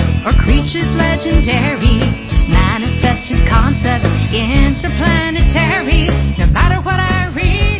or creatures legendary, manifested concepts interplanetary. No matter what I read,